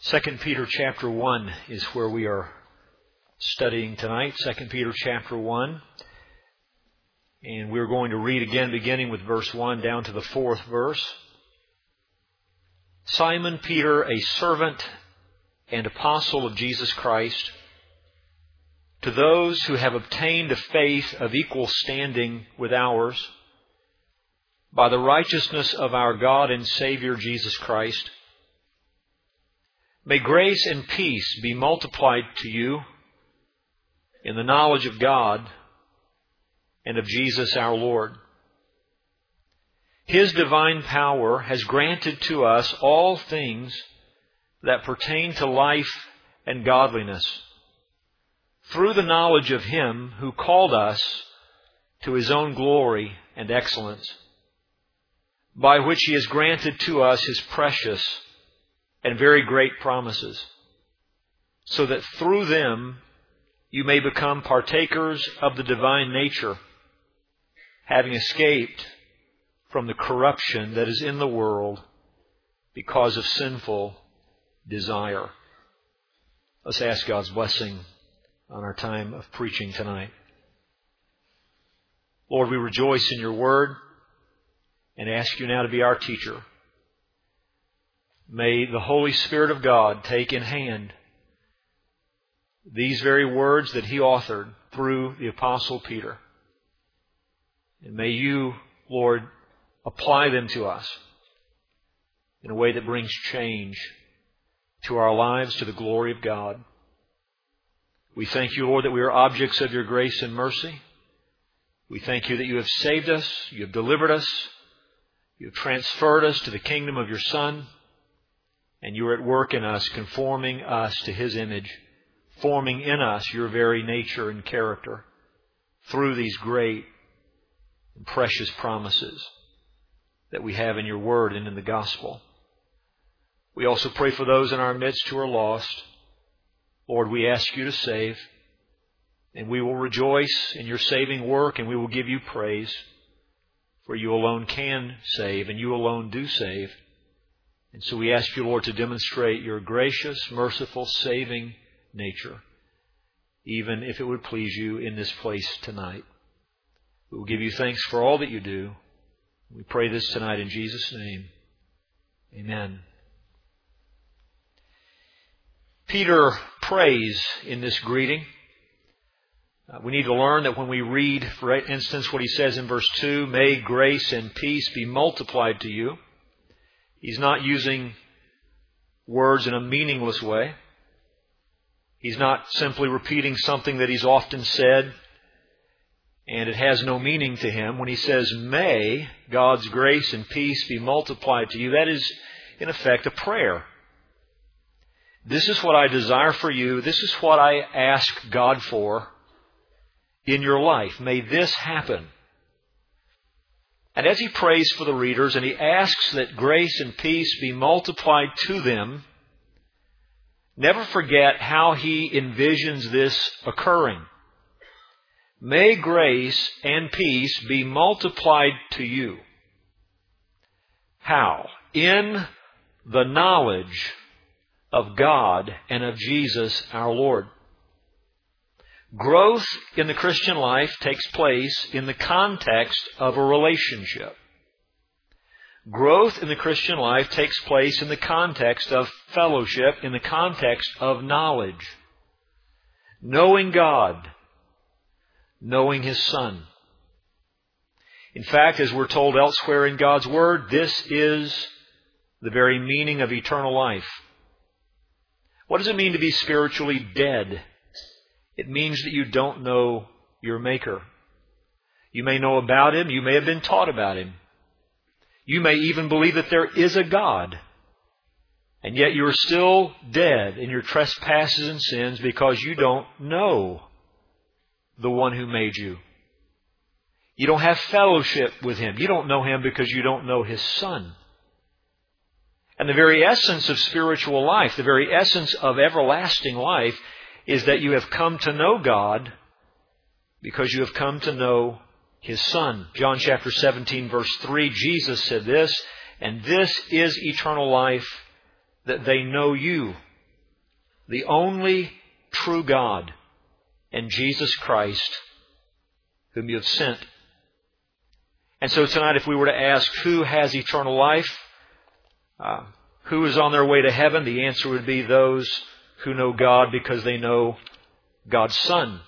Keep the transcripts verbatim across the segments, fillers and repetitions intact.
Second Peter chapter one is where we are studying tonight. Second Peter chapter one. And we're going to read again beginning with verse one down to the fourth verse. Simon Peter, a servant and apostle of Jesus Christ, to those who have obtained a faith of equal standing with ours, by the righteousness of our God and Savior Jesus Christ, may grace and peace be multiplied to you in the knowledge of God and of Jesus our Lord. His divine power has granted to us all things that pertain to life and godliness, through the knowledge of Him who called us to His own glory and excellence, by which He has granted to us His precious and very great promises, so that through them you may become partakers of the divine nature, having escaped from the corruption that is in the world because of sinful desire. Let's ask God's blessing on our time of preaching tonight. Lord, we rejoice in your word and ask you now to be our teacher. May the Holy Spirit of God take in hand these very words that He authored through the Apostle Peter. And may you, Lord, apply them to us in a way that brings change to our lives, to the glory of God. We thank you, Lord, that we are objects of your grace and mercy. We thank you that you have saved us, you have delivered us, you have transferred us to the kingdom of your Son, and you are at work in us, conforming us to His image, forming in us your very nature and character through these great and precious promises that we have in your word and in the gospel. We also pray for those in our midst who are lost. Lord, we ask you to save, and we will rejoice in your saving work, and we will give you praise, for you alone can save, and you alone do save. And so we ask you, Lord, to demonstrate your gracious, merciful, saving nature, even if it would please you in this place tonight. We will give you thanks for all that you do. We pray this tonight in Jesus' name. Amen. Peter prays in this greeting. Uh, we need to learn that when we read, for instance, what he says in verse two, may grace and peace be multiplied to you. He's not using words in a meaningless way. He's not simply repeating something that he's often said, and it has no meaning to him. When he says, may God's grace and peace be multiplied to you, that is, in effect, a prayer. This is what I desire for you. This is what I ask God for in your life. May this happen. And as he prays for the readers and he asks that grace and peace be multiplied to them, never forget how he envisions this occurring. May grace and peace be multiplied to you. How? In the knowledge of God and of Jesus our Lord. Growth in the Christian life takes place in the context of a relationship. Growth in the Christian life takes place in the context of fellowship, in the context of knowledge. Knowing God, knowing His Son. In fact, as we're told elsewhere in God's Word, this is the very meaning of eternal life. What does it mean to be spiritually dead? It means that you don't know your Maker. You may know about Him. You may have been taught about Him. You may even believe that there is a God. And yet you are still dead in your trespasses and sins because you don't know the one who made you. You don't have fellowship with Him. You don't know Him because you don't know His Son. And the very essence of spiritual life, the very essence of everlasting life, is that you have come to know God because you have come to know His Son. John chapter seventeen, verse three, Jesus said this, and this is eternal life, that they know you, the only true God, and Jesus Christ, whom you have sent. And so tonight, if we were to ask who has eternal life, uh, who is on their way to heaven, the answer would be those who know God because they know God's Son.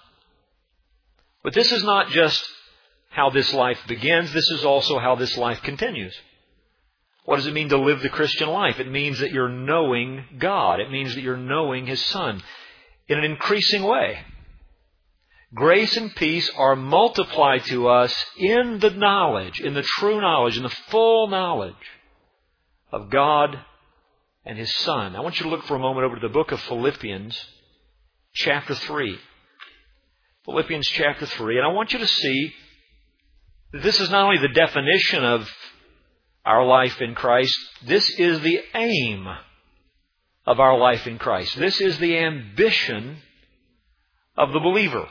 But this is not just how this life begins. This is also how this life continues. What does it mean to live the Christian life? It means that you're knowing God. It means that you're knowing His Son in an increasing way. Grace and peace are multiplied to us in the knowledge, in the true knowledge, in the full knowledge of God and His Son. I want you to look for a moment over to the book of Philippians, chapter three. Philippians chapter three. And I want you to see that this is not only the definition of our life in Christ, this is the aim of our life in Christ. This is the ambition of the believer.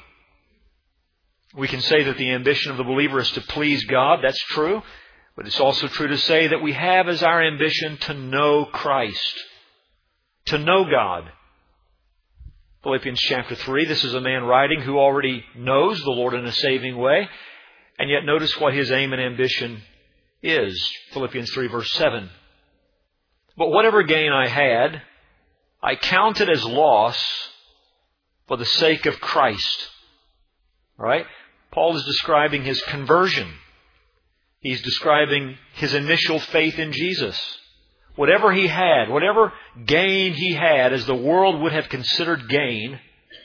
We can say that the ambition of the believer is to please God. That's true. But it's also true to say that we have as our ambition to know Christ, to know God. Philippians chapter three, this is a man writing who already knows the Lord in a saving way. And yet notice what his aim and ambition is. Philippians three verse seven. But whatever gain I had, I counted as loss for the sake of Christ. All right? Paul is describing his conversion. He's describing his initial faith in Jesus. Whatever he had, whatever gain he had, as the world would have considered gain,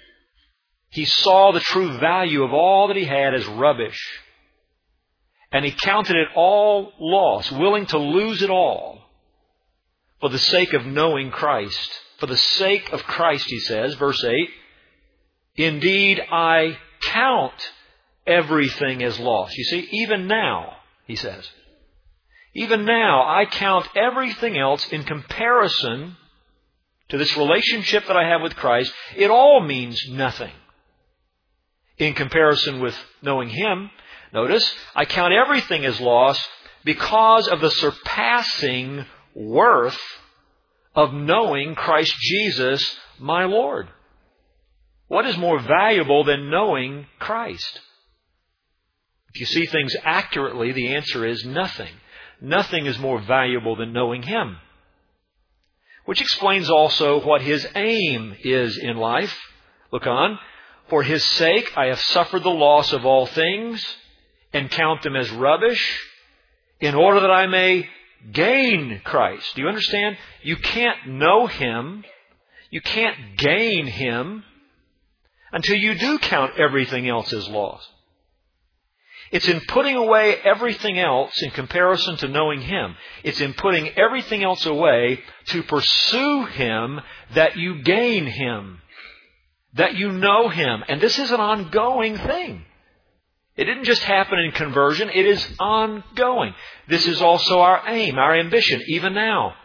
he saw the true value of all that he had as rubbish. And he counted it all loss, willing to lose it all for the sake of knowing Christ. For the sake of Christ, he says, verse eight, indeed I count everything as loss. You see, even now, he says, even now I count everything else in comparison to this relationship that I have with Christ. It all means nothing in comparison with knowing Him. Notice, I count everything as loss because of the surpassing worth of knowing Christ Jesus, my Lord. What is more valuable than knowing Christ? If you see things accurately, the answer is nothing. Nothing is more valuable than knowing Him. Which explains also what His aim is in life. Look on. For His sake I have suffered the loss of all things, and count them as rubbish, in order that I may gain Christ. Do you understand? You can't know Him, you can't gain Him, until you do count everything else as loss. It's in putting away everything else in comparison to knowing Him. It's in putting everything else away to pursue Him that you gain Him, that you know Him. And this is an ongoing thing. It didn't just happen in conversion. It is ongoing. This is also our aim, our ambition, even now.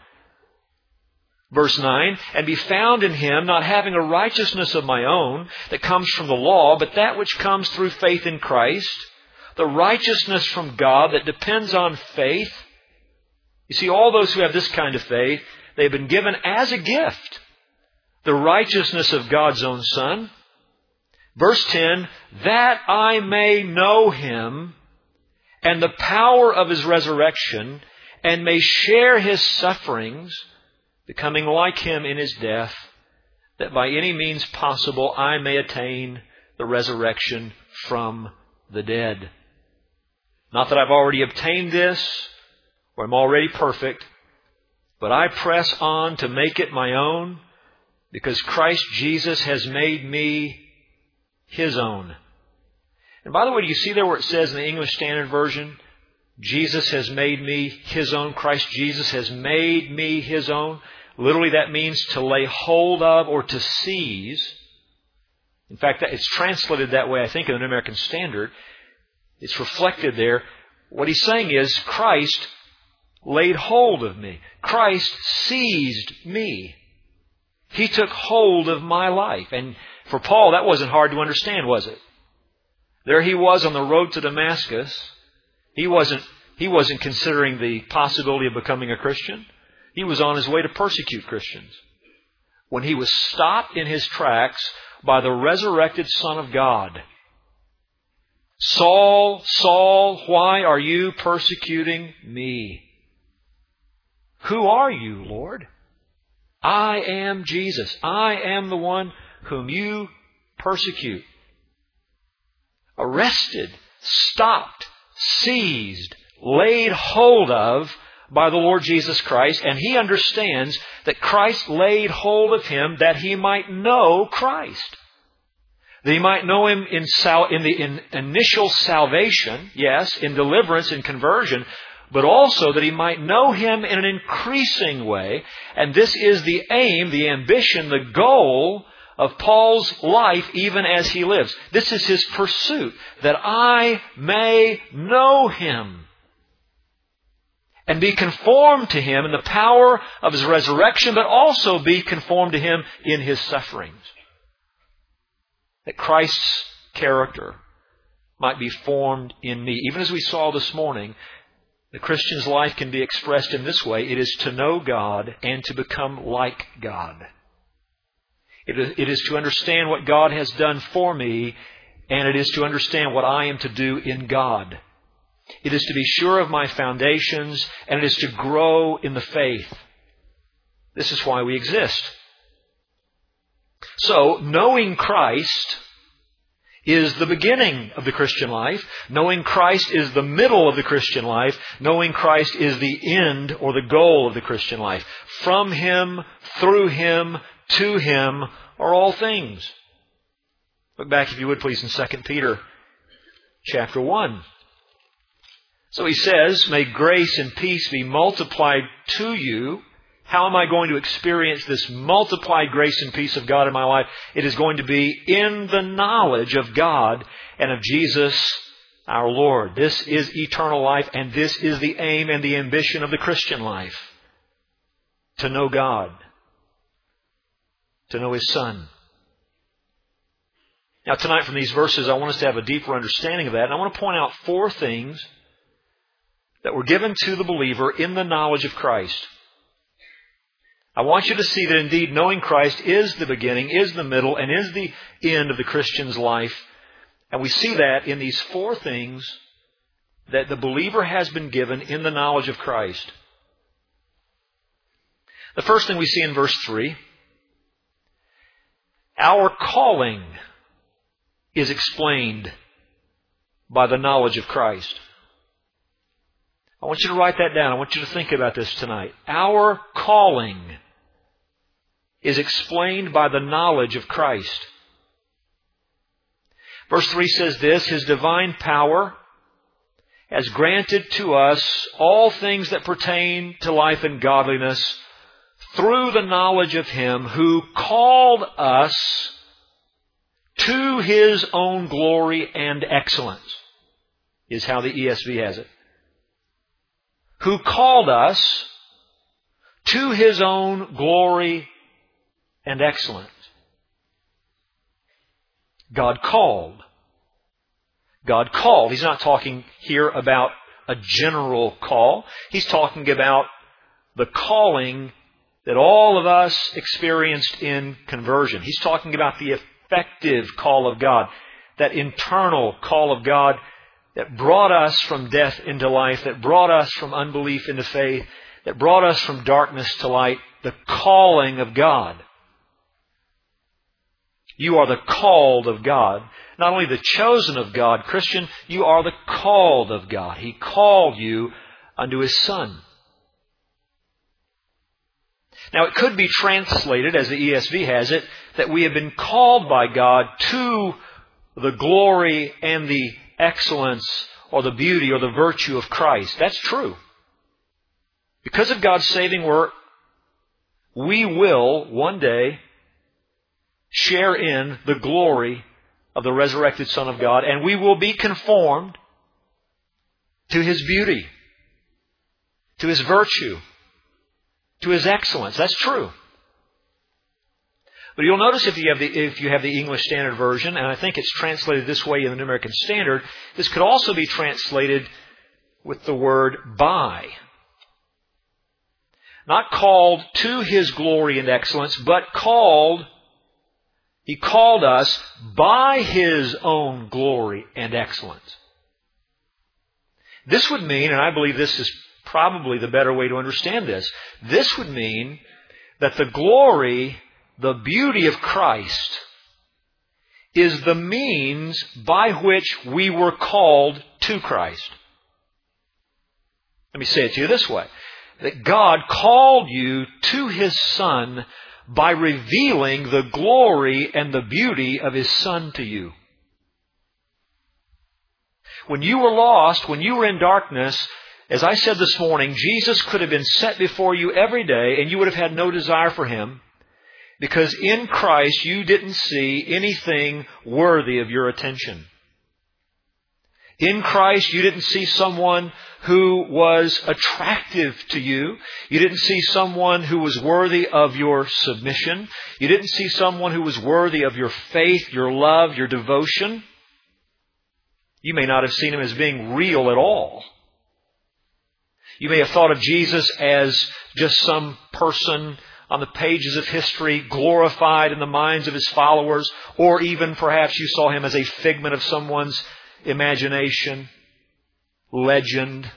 Verse nine, and be found in Him, not having a righteousness of my own that comes from the law, but that which comes through faith in Christ, the righteousness from God that depends on faith. You see, all those who have this kind of faith, they've been given as a gift the righteousness of God's own Son. Verse ten, that I may know Him and the power of His resurrection, and may share His sufferings, becoming like Him in His death, that by any means possible I may attain the resurrection from the dead. Not that I've already obtained this, or I'm already perfect, but I press on to make it my own, because Christ Jesus has made me His own. And by the way, do you see there where it says in the English Standard Version, Jesus has made me His own. Christ Jesus has made me His own. Literally that means to lay hold of or to seize. In fact, it's translated that way, I think, in the New American Standard. It's reflected there. What he's saying is, Christ laid hold of me. Christ seized me. He took hold of my life. And for Paul, that wasn't hard to understand, was it? There he was on the road to Damascus. He wasn't, he wasn't considering the possibility of becoming a Christian. He was on his way to persecute Christians. when he was stopped in his tracks by the resurrected Son of God. Saul, Saul, why are you persecuting me? Who are you, Lord? I am Jesus. I am the one whom you persecute. Arrested, stopped, seized, laid hold of by the Lord Jesus Christ, and he understands that Christ laid hold of him that he might know Christ. That he might know Him in, sal- in the in initial salvation, yes, in deliverance and conversion, but also that he might know Him in an increasing way. And this is the aim, the ambition, the goal of Paul's life even as he lives. This is his pursuit, that I may know Him and be conformed to Him in the power of His resurrection, but also be conformed to Him in His sufferings. That Christ's character might be formed in me. Even as we saw this morning, the Christian's life can be expressed in this way. It is to know God and to become like God. It is, it is to understand what God has done for me, and it is to understand what I am to do in God. It is to be sure of my foundations, and it is to grow in the faith. This is why we exist. So, knowing Christ is the beginning of the Christian life. Knowing Christ is the middle of the Christian life. Knowing Christ is the end or the goal of the Christian life. From Him, through Him, to Him are all things. Look back, if you would please, in Second Peter chapter one. So he says, may grace and peace be multiplied to you. How am I going to experience this multiplied grace and peace of God in my life? It is going to be in the knowledge of God and of Jesus our Lord. This is eternal life, and this is the aim and the ambition of the Christian life. To know God. To know His Son. Now tonight from these verses, I want us to have a deeper understanding of that. And I want to point out four things that were given to the believer in the knowledge of Christ. I want you to see that indeed knowing Christ is the beginning, is the middle, and is the end of the Christian's life. And we see that in these four things that the believer has been given in the knowledge of Christ. The first thing we see in verse three, our calling is explained by the knowledge of Christ. I want you to write that down. I want you to think about this tonight. Our calling is explained by the knowledge of Christ. Verse three says this, His divine power has granted to us all things that pertain to life and godliness through the knowledge of Him who called us to His own glory and excellence, is how the E S V has it. Who called us to His own glory and excellence. God called. God called. He's not talking here about a general call. He's talking about the calling that all of us experienced in conversion. He's talking about the effective call of God, that internal call of God that brought us from death into life, that brought us from unbelief into faith, that brought us from darkness to light, the calling of God. You are the called of God. Not only the chosen of God, Christian, you are the called of God. He called you unto His Son. Now it could be translated, as the E S V has it, that we have been called by God to the glory and the excellence or the beauty or the virtue of Christ. That's true. Because of God's saving work, we will one day share in the glory of the resurrected Son of God, and we will be conformed to His beauty, to His virtue, to His excellence. That's true. But you'll notice if you have the if you have the English Standard Version, and I think it's translated this way in the New American Standard, this could also be translated with the word by. Not called to His glory and excellence, but called, He called us by His own glory and excellence. This would mean, and I believe this is probably the better way to understand this, this would mean that the glory, the beauty of Christ is the means by which we were called to Christ. Let me say it to you this way. That God called you to His Son by revealing the glory and the beauty of His Son to you. When you were lost, when you were in darkness, as I said this morning, Jesus could have been set before you every day and you would have had no desire for Him, because in Christ you didn't see anything worthy of your attention. In Christ you didn't see someone who was attractive to you. You didn't see someone who was worthy of your submission. You didn't see someone who was worthy of your faith, your love, your devotion. You may not have seen Him as being real at all. You may have thought of Jesus as just some person on the pages of history, glorified in the minds of His followers, or even perhaps you saw Him as a figment of someone's imagination, legend.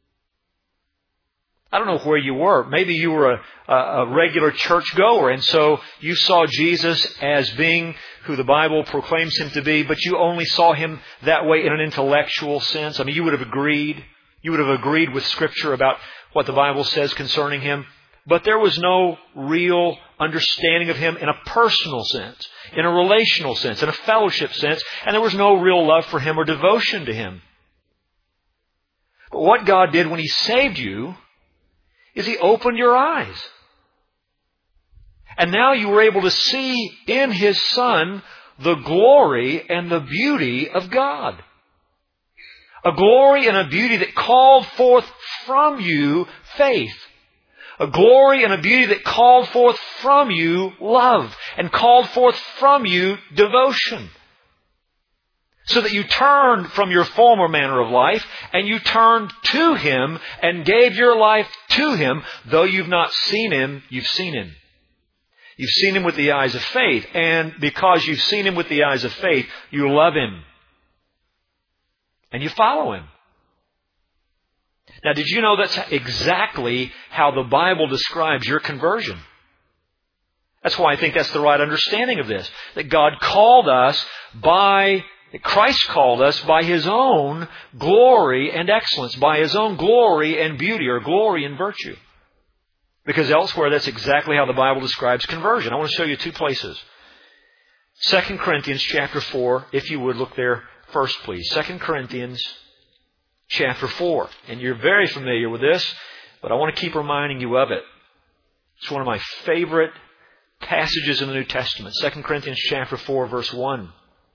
I don't know where you were. Maybe you were a, a, a regular churchgoer, and so you saw Jesus as being who the Bible proclaims Him to be, but you only saw Him that way in an intellectual sense. I mean, you would have agreed. You would have agreed with Scripture about what the Bible says concerning Him. But there was no real understanding of Him in a personal sense, in a relational sense, in a fellowship sense, and there was no real love for Him or devotion to Him. But what God did when He saved you is He opened your eyes. And now you were able to see in His Son the glory and the beauty of God. A glory and a beauty that called forth from you faith. A glory and a beauty that called forth from you love. And called forth from you devotion. So that you turned from your former manner of life and you turned to Him and gave your life to Him. Though you've not seen Him, you've seen Him. You've seen Him with the eyes of faith. And because you've seen Him with the eyes of faith, you love Him. And you follow Him. Now, did you know that's exactly how the Bible describes your conversion? That's why I think that's the right understanding of this. That God called us by, that Christ called us by His own glory and excellence, by His own glory and beauty, or glory and virtue. Because elsewhere, that's exactly how the Bible describes conversion. I want to show you two places. Second Corinthians chapter four, if you would look there first, please. Second Corinthians chapter four. And you're very familiar with this, but I want to keep reminding you of it. It's one of my favorite passages in the New Testament. Second Corinthians chapter four, verse one.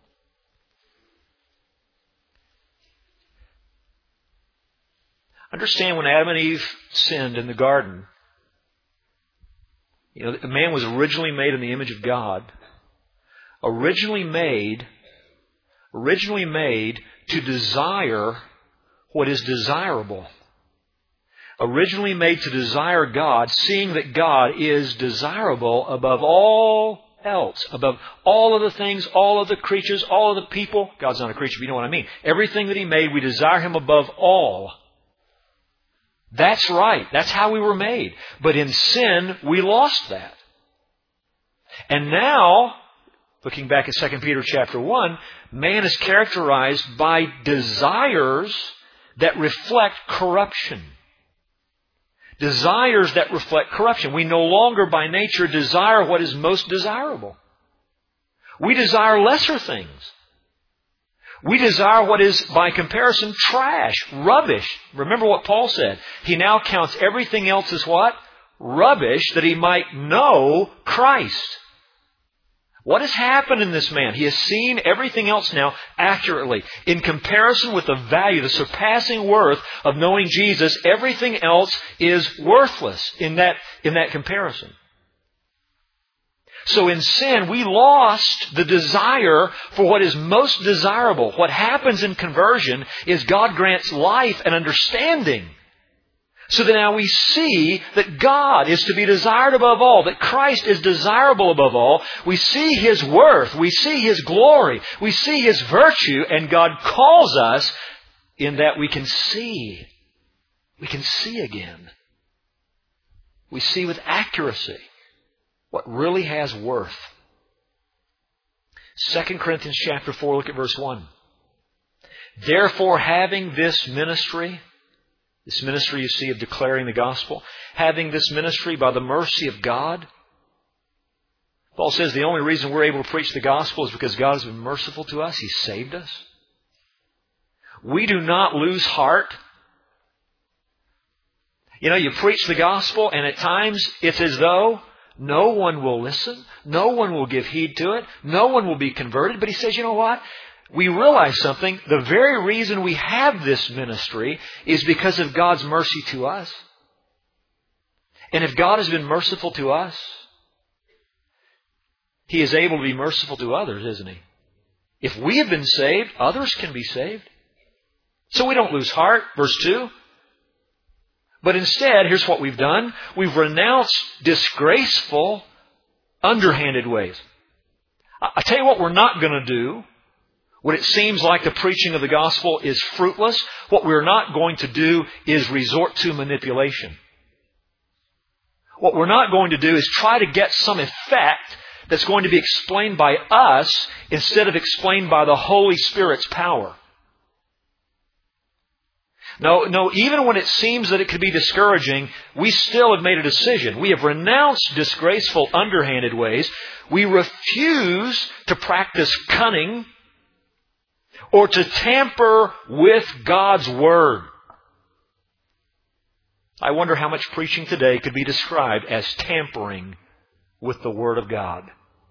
Understand, when Adam and Eve sinned in the garden, you know, man was originally made in the image of God. Originally made, originally made to desire what is desirable. Originally made to desire God, seeing that God is desirable above all else, above all of the things, all of the creatures, all of the people. God's not a creature, but you know what I mean. Everything that He made, we desire Him above all. That's right. That's how we were made. But in sin, we lost that. And now, looking back at Second Peter chapter one, man is characterized by desires that reflect corruption. Desires that reflect corruption. We no longer by nature desire what is most desirable. We desire lesser things. We desire what is, by comparison, trash, rubbish. Remember what Paul said. He now counts everything else as what? Rubbish, that he might know Christ. What has happened in this man? He has seen everything else now accurately. In comparison with the value, the surpassing worth of knowing Jesus, everything else is worthless in that, in that comparison. So in sin, we lost the desire for what is most desirable. What happens in conversion is God grants life and understanding So that now we see that God is to be desired above all, that Christ is desirable above all. We see His worth, we see His glory, we see His virtue, and God calls us in that we can see. We can see again. We see with accuracy what really has worth. Second Corinthians chapter four, look at verse one. Therefore, having this ministry, this ministry you see of declaring the gospel, having this ministry by the mercy of God, Paul says the only reason we're able to preach the gospel is because God has been merciful to us. He saved us. We do not lose heart. You know, you preach the gospel and at times it's as though no one will listen. No one will give heed to it. No one will be converted. But he says, you know what? We realize something. The very reason we have this ministry is because of God's mercy to us. And if God has been merciful to us, He is able to be merciful to others, isn't He? If we have been saved, others can be saved. So we don't lose heart. Verse two. But instead, here's what we've done. We've renounced disgraceful, underhanded ways. I tell you what we're not going to do. When it seems like the preaching of the gospel is fruitless, what we're not going to do is resort to manipulation. What we're not going to do is try to get some effect that's going to be explained by us instead of explained by the Holy Spirit's power. No, no, even when it seems that it could be discouraging, we still have made a decision. We have renounced disgraceful, underhanded ways. We refuse to practice cunning or to tamper with God's Word. I wonder how much preaching today could be described as tampering with the Word of God.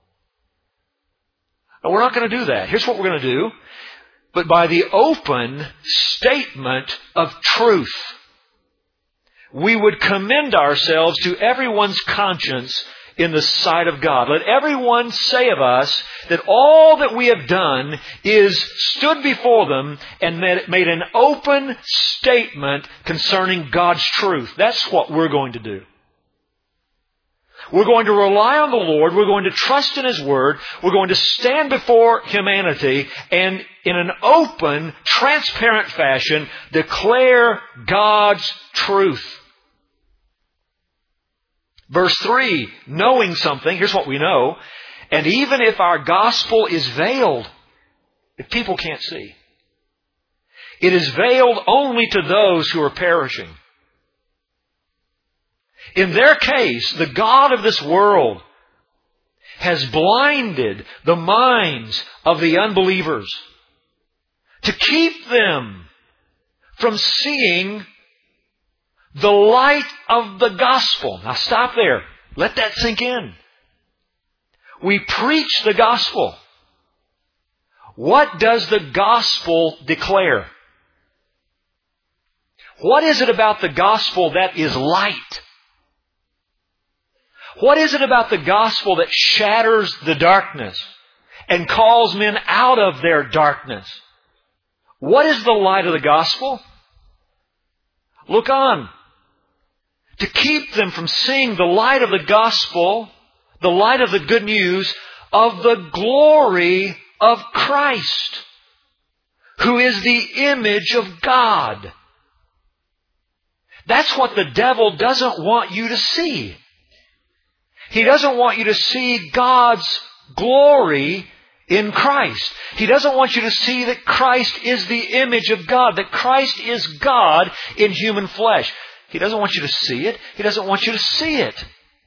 Now, we're not going to do that. Here's what we're going to do. But by the open statement of truth, we would commend ourselves to everyone's conscience in the sight of God. Let everyone say of us that all that we have done is stood before them and made an open statement concerning God's truth. That's what we're going to do. We're going to rely on the Lord. We're going to trust in His Word. We're going to stand before humanity and in an open, transparent fashion declare God's truth. Verse three, knowing something, here's what we know. And even if our gospel is veiled, if people can't see, it is veiled only to those who are perishing. In their case, the God of this world has blinded the minds of the unbelievers to keep them from seeing the light of the gospel. Now stop there. Let that sink in. We preach the gospel. What does the gospel declare? What is it about the gospel that is light? What is it about the gospel that shatters the darkness and calls men out of their darkness? What is the light of the gospel? Look on. To keep them from seeing the light of the gospel, the light of the good news of the glory of Christ, who is the image of God. That's what the devil doesn't want you to see. He doesn't want you to see God's glory in Christ. He doesn't want you to see that Christ is the image of God, that Christ is God in human flesh. He doesn't want you to see it. He doesn't want you to see it.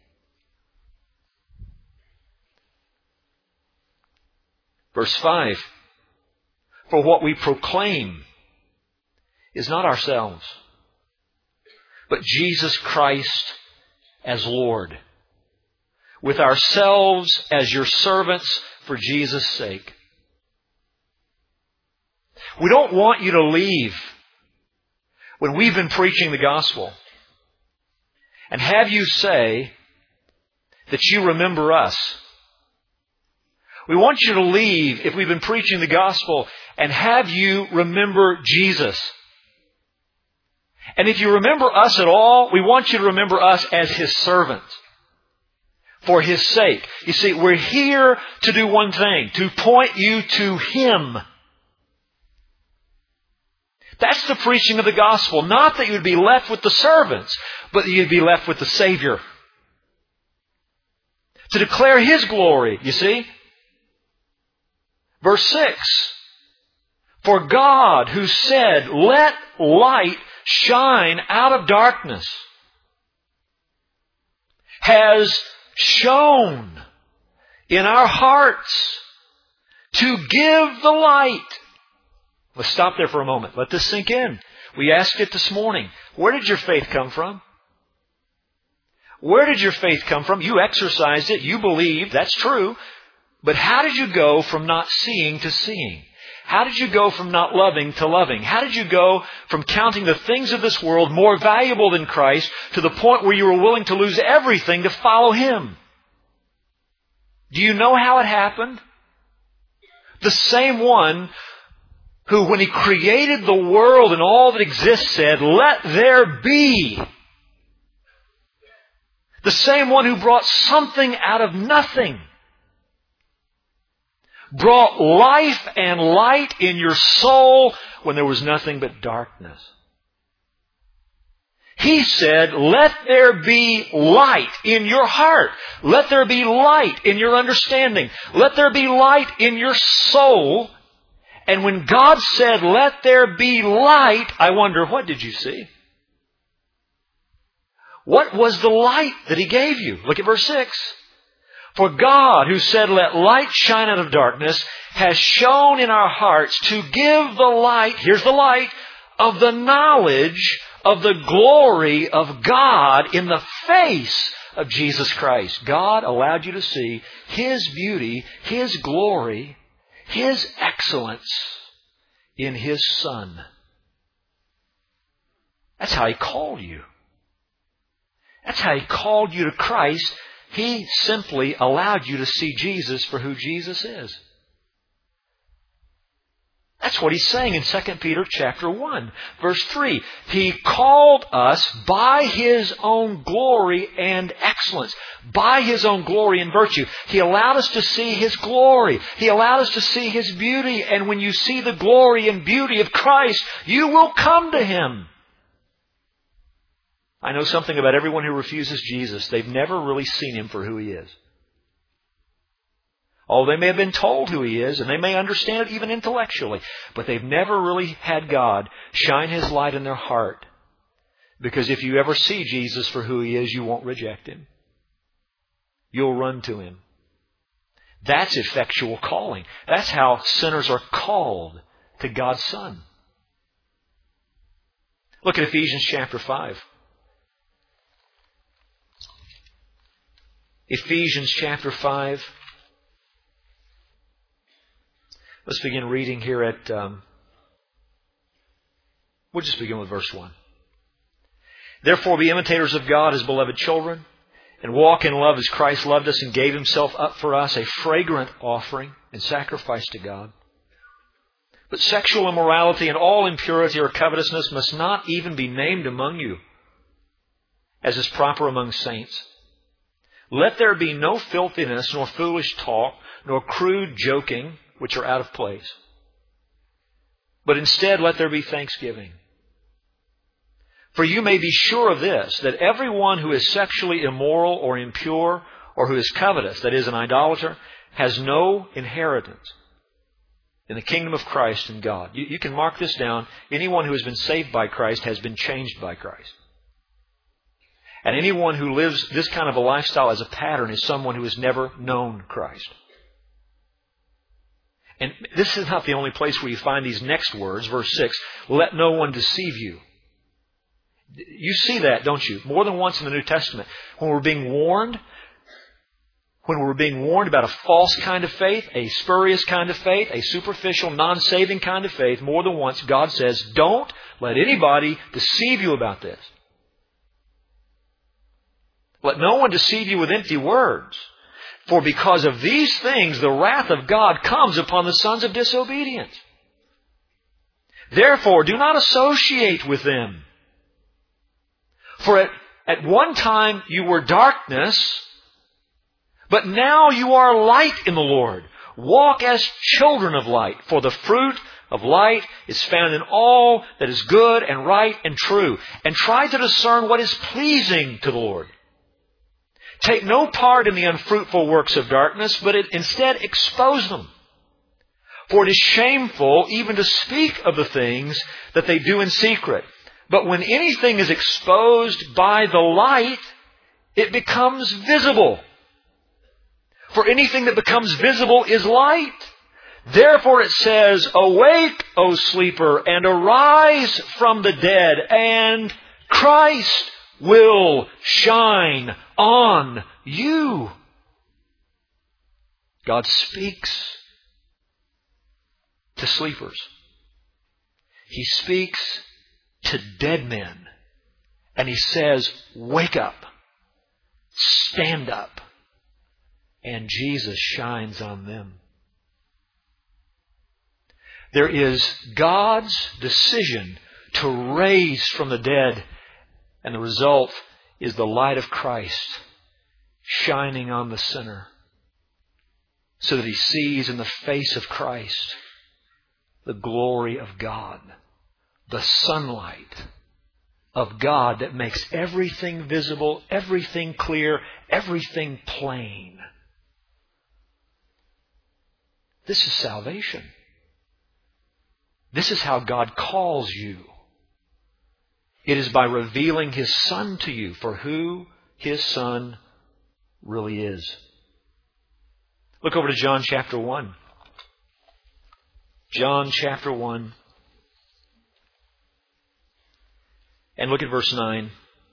Verse five. For what we proclaim is not ourselves, but Jesus Christ as Lord, with ourselves as your servants for Jesus' sake. We don't want you to leave when we've been preaching the gospel and have you say that you remember us. We want you to leave if we've been preaching the gospel and have you remember Jesus. And if you remember us at all, we want you to remember us as His servants. For His sake. You see, we're here to do one thing. To point you to Him. That's the preaching of the gospel. Not that you'd be left with the servants, but that you'd be left with the Savior. To declare His glory, you see. Verse six. For God, who said, let light shine out of darkness, has shone in our hearts to give the light. Let's stop there for a moment. Let this sink in. We asked it this morning. Where did your faith come from? Where did your faith come from? You exercised it. You believed. That's true. But how did you go from not seeing to seeing? How did you go from not loving to loving? How did you go from counting the things of this world more valuable than Christ to the point where you were willing to lose everything to follow Him? Do you know how it happened? The same one who, when He created the world and all that exists, said, let there be. The same one who brought something out of nothing. Brought life and light in your soul when there was nothing but darkness. He said, let there be light in your heart. Let there be light in your understanding. Let there be light in your soul. And when God said, let there be light, I wonder, what did you see? What was the light that He gave you? Look at verse six. For God, who said, let light shine out of darkness, has shone in our hearts to give the light, here's the light, of the knowledge of the glory of God in the face of Jesus Christ. God allowed you to see His beauty, His glory, His excellence in His Son. That's how He called you. That's how He called you to Christ. He simply allowed you to see Jesus for who Jesus is. That's what He's saying in Second Peter chapter one, verse three. He called us by His own glory and excellence. By His own glory and virtue. He allowed us to see His glory. He allowed us to see His beauty. And when you see the glory and beauty of Christ, you will come to Him. I know something about everyone who refuses Jesus. They've never really seen Him for who He is. Oh, they may have been told who He is, and they may understand it even intellectually, but they've never really had God shine His light in their heart. Because if you ever see Jesus for who He is, you won't reject Him. You'll run to Him. That's effectual calling. That's how sinners are called to God's Son. Look at Ephesians chapter five. Ephesians chapter five. Let's begin reading here at, um, we'll just begin with verse one. Therefore be imitators of God as beloved children, and walk in love as Christ loved us and gave Himself up for us, a fragrant offering and sacrifice to God. But sexual immorality and all impurity or covetousness must not even be named among you, as is proper among saints. Let there be no filthiness, nor foolish talk, nor crude joking, which are out of place. But instead, let there be thanksgiving. For you may be sure of this, that everyone who is sexually immoral or impure, or who is covetous, that is, an idolater, has no inheritance in the kingdom of Christ and God. You, you can mark this down. Anyone who has been saved by Christ has been changed by Christ. And anyone who lives this kind of a lifestyle as a pattern is someone who has never known Christ. And this is not the only place where you find these next words, verse six, let no one deceive you. You see that, don't you? More than once in the New Testament. When we're being warned, when we're being warned about a false kind of faith, a spurious kind of faith, a superficial, non-saving kind of faith, more than once God says, don't let anybody deceive you about this. Let no one deceive you with empty words. For because of these things, the wrath of God comes upon the sons of disobedience. Therefore, do not associate with them. For at, at one time you were darkness, but now you are light in the Lord. Walk as children of light, for the fruit of light is found in all that is good and right and true. And try to discern what is pleasing to the Lord. Take no part in the unfruitful works of darkness, but instead expose them. For it is shameful even to speak of the things that they do in secret. But when anything is exposed by the light, it becomes visible. For anything that becomes visible is light. Therefore it says, Awake, O sleeper, and arise from the dead, and Christ will shine on you. God speaks to sleepers. He speaks to dead men. And He says, Wake up. Stand up. And Jesus shines on them. There is God's decision to raise from the dead. And the result is the light of Christ shining on the sinner, so that he sees in the face of Christ the glory of God, the sunlight of God that makes everything visible, everything clear, everything plain. This is salvation. This is how God calls you. It is by revealing His Son to you for who His Son really is. Look over to John chapter one. John chapter one. And look at verse nine.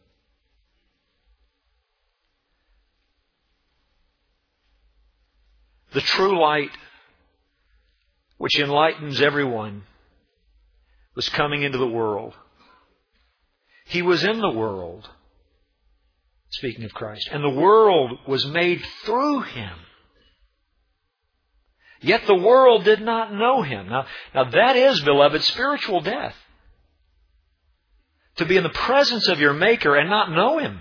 The true light, which enlightens everyone, was coming into the world. He was in the world, speaking of Christ, and the world was made through Him. Yet the world did not know Him. Now, now that is, beloved, spiritual death. To be in the presence of your Maker and not know Him.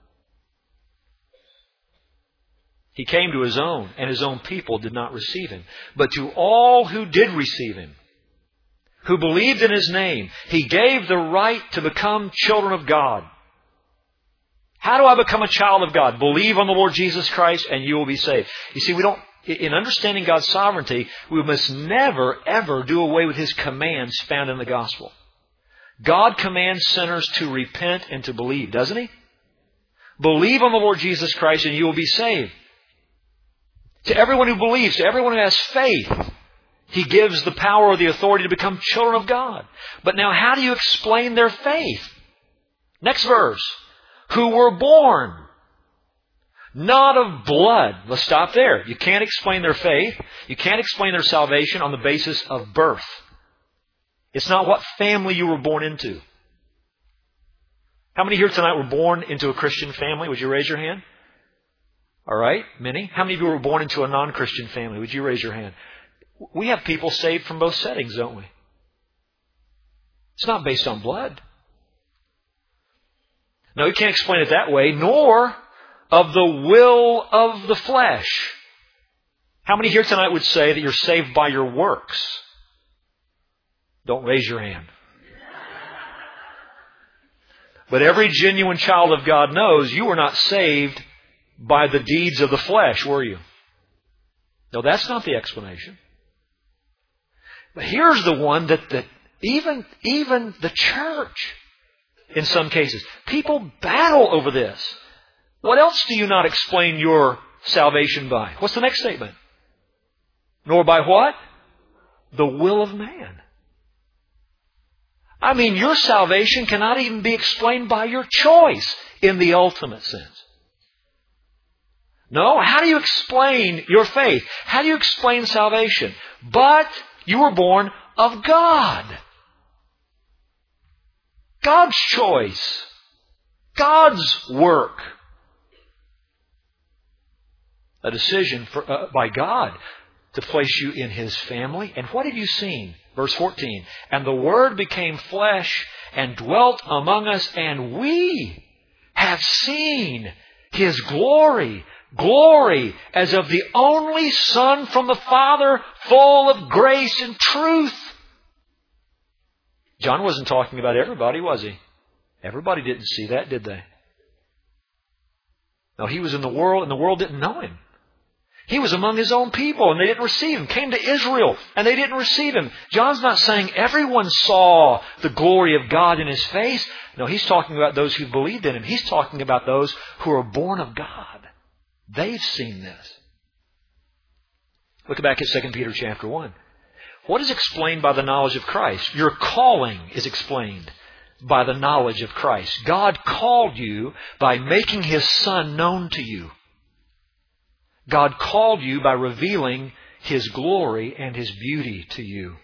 He came to His own, and His own people did not receive Him. But to all who did receive Him, who believed in His name, He gave the right to become children of God. How do I become a child of God? Believe on the Lord Jesus Christ and you will be saved. You see, we don't, in understanding God's sovereignty, we must never, ever do away with His commands found in the gospel. God commands sinners to repent and to believe, doesn't He? Believe on the Lord Jesus Christ and you will be saved. To everyone who believes, to everyone who has faith, He gives the power or the authority to become children of God. But now how do you explain their faith? Next verse. Who were born not of blood. Let's stop there. You can't explain their faith. You can't explain their salvation on the basis of birth. It's not what family you were born into. How many here tonight were born into a Christian family? Would you raise your hand? All right, many. How many of you were born into a non-Christian family? Would you raise your hand? We have people saved from both settings, don't we? It's not based on blood. No, you can't explain it that way, nor of the will of the flesh. How many here tonight would say that you're saved by your works? Don't raise your hand. But every genuine child of God knows you were not saved by the deeds of the flesh, were you? No, that's not the explanation. But here's the one that, that even, even the church, in some cases, people battle over this. What else do you not explain your salvation by? What's the next statement? Nor by what? The will of man. I mean, your salvation cannot even be explained by your choice in the ultimate sense. No, how do you explain your faith? How do you explain salvation? But you were born of God. God's choice. God's work. A decision for, uh, by God to place you in His family. And what have you seen? Verse fourteen. And the Word became flesh and dwelt among us, and we have seen His glory, glory as of the only Son from the Father, full of grace and truth. John wasn't talking about everybody, was he? Everybody didn't see that, did they? No, he was in the world and the world didn't know Him. He was among His own people and they didn't receive Him. Came to Israel and they didn't receive Him. John's not saying everyone saw the glory of God in His face. No, he's talking about those who believed in Him. He's talking about those who are born of God. They've seen this. Look back at Second Peter chapter one. What is explained by the knowledge of Christ? Your calling is explained by the knowledge of Christ. God called you by making His Son known to you. God called you by revealing His glory and His beauty to you.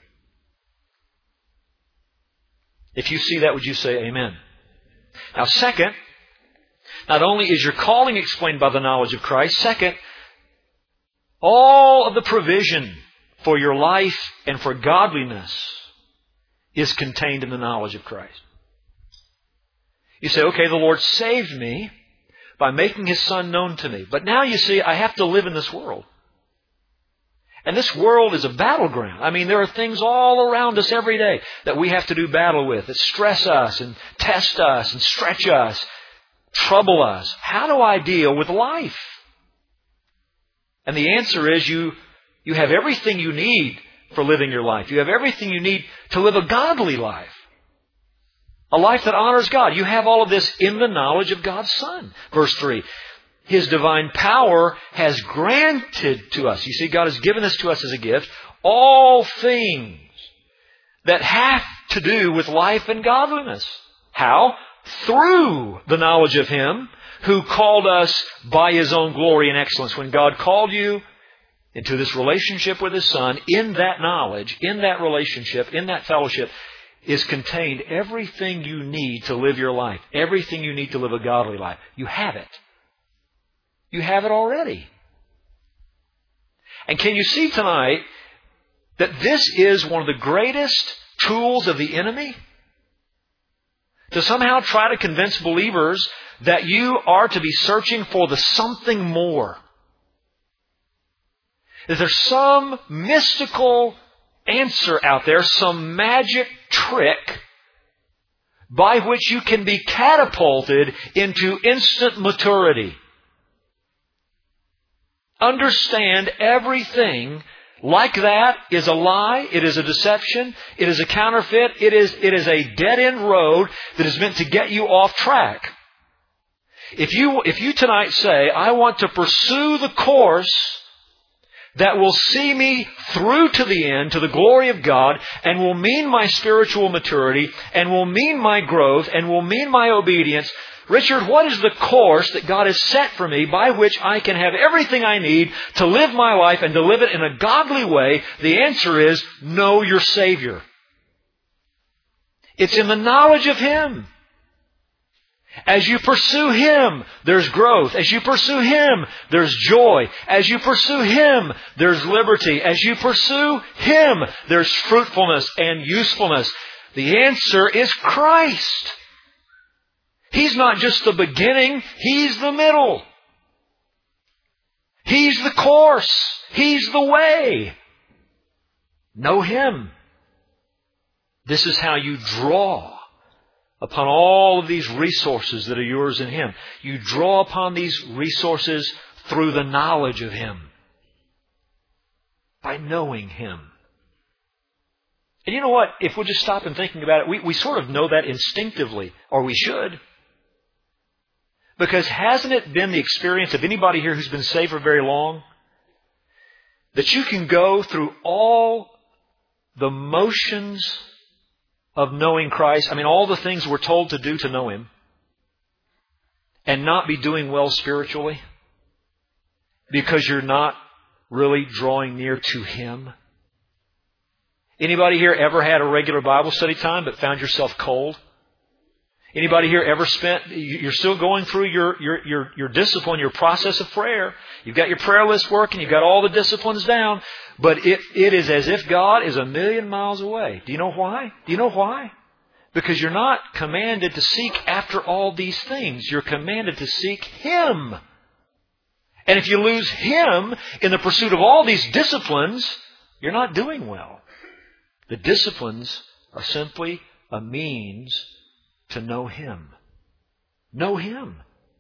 If you see that, would you say amen? Now, second, not only is your calling explained by the knowledge of Christ, second, all of the provision for your life and for godliness is contained in the knowledge of Christ. You say, okay, the Lord saved me by making His Son known to me. But now you see, I have to live in this world. And this world is a battleground. I mean, there are things all around us every day that we have to do battle with, that stress us and test us and stretch us, trouble us. How do I deal with life? And the answer is you, you have everything you need for living your life. You have everything you need to live a godly life. A life that honors God. You have all of this in the knowledge of God's Son. Verse three. His divine power has granted to us. You see, God has given this to us as a gift. All things that have to do with life and godliness. How? Through the knowledge of Him who called us by His own glory and excellence. When God called you into this relationship with His Son, in that knowledge, in that relationship, in that fellowship, is contained everything you need to live your life. Everything you need to live a godly life. You have it. You have it already. And can you see tonight that this is one of the greatest tools of the enemy? To somehow try to convince believers that you are to be searching for the something more. Is there some mystical answer out there, some magic trick by which you can be catapulted into instant maturity? Understand, everything like that is a lie, it is a deception, it is a counterfeit, it is, it is a dead-end road that is meant to get you off track. If you, if you tonight say, I want to pursue the course that will see me through to the end, to the glory of God, and will mean my spiritual maturity, and will mean my growth, and will mean my obedience, Richard, what is the course that God has set for me by which I can have everything I need to live my life and to live it in a godly way? The answer is, know your Savior. It's in the knowledge of Him. As you pursue Him, there's growth. As you pursue Him, there's joy. As you pursue Him, there's liberty. As you pursue Him, there's fruitfulness and usefulness. The answer is Christ. He's not just the beginning, He's the middle. He's the course. He's the way. Know Him. This is how you draw upon all of these resources that are yours in Him. You draw upon these resources through the knowledge of Him. By knowing Him. And you know what? If we'll just stop and thinking about it, we, we sort of know that instinctively, or we should. Because hasn't it been the experience of anybody here who's been saved for very long? That you can go through all the motions of knowing Christ. I mean, all the things we're told to do to know Him. And not be doing well spiritually. Because you're not really drawing near to Him. Anybody here ever had a regular Bible study time but found yourself cold? Anybody here ever spent, you're still going through your, your, your, your discipline, your process of prayer. You've got your prayer list working, you've got all the disciplines down, but it, it is as if God is a million miles away. Do you know why? Do you know why? Because you're not commanded to seek after all these things. You're commanded to seek Him. And if you lose Him in the pursuit of all these disciplines, you're not doing well. The disciplines are simply a means to know Him. Know Him.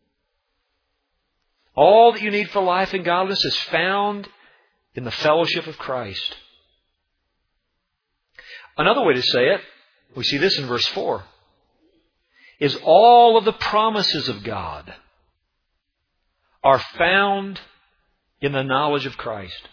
All that you need for life and godliness is found in the fellowship of Christ. Another way to say it, we see this in verse four, is all of the promises of God are found in the knowledge of Christ.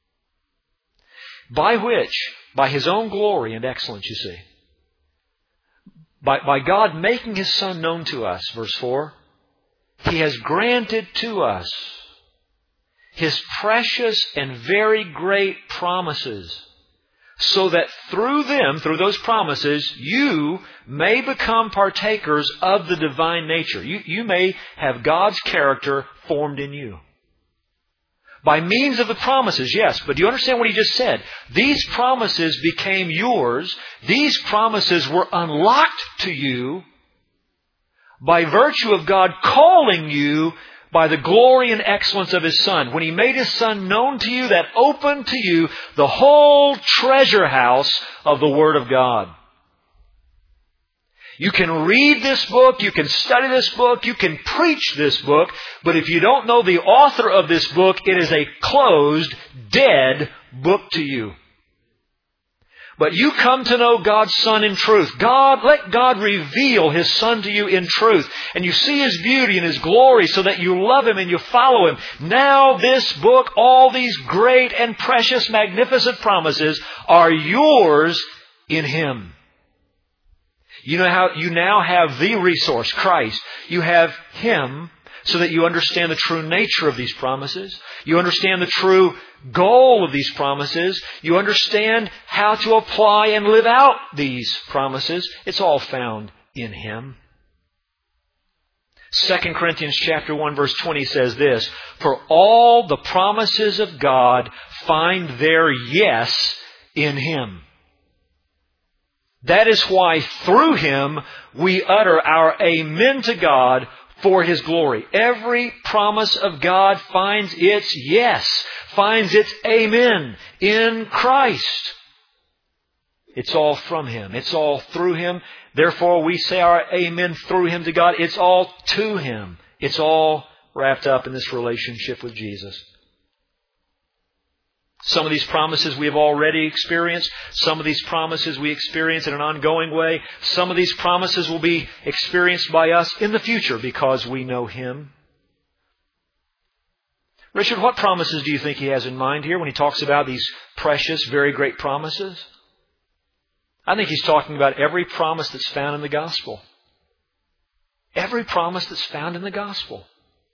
By which, by His own glory and excellence, you see, by, by God making His Son known to us, verse four, He has granted to us His precious and very great promises, so that through them, through those promises, you may become partakers of the divine nature. You, you may have God's character formed in you. By means of the promises, yes, but do you understand what he just said? These promises became yours. These promises were unlocked to you by virtue of God calling you by the glory and excellence of His Son. When He made His Son known to you, that opened to you the whole treasure house of the Word of God. You can read this book, you can study this book, you can preach this book, but if you don't know the author of this book, it is a closed, dead book to you. But you come to know God's Son in truth. God, let God reveal His Son to you in truth. And you see His beauty and His glory so that you love Him and you follow Him. Now this book, all these great and precious, magnificent promises are yours in Him. You know how you now have the resource, Christ. You have Him so that you understand the true nature of these promises. You understand the true goal of these promises. You understand how to apply and live out these promises. It's all found in Him. Second Corinthians chapter one verse twenty says this, "For all the promises of God find their yes in Him. That is why through Him we utter our amen to God for His glory." Every promise of God finds its yes, finds its amen in Christ. It's all from Him. It's all through Him. Therefore, we say our amen through Him to God. It's all to Him. It's all wrapped up in this relationship with Jesus. Some of these promises we have already experienced. Some of these promises we experience in an ongoing way. Some of these promises will be experienced by us in the future because we know Him. Richard, what promises do you think he has in mind here when he talks about these precious, very great promises? I think he's talking about every promise that's found in the gospel. Every promise that's found in the gospel.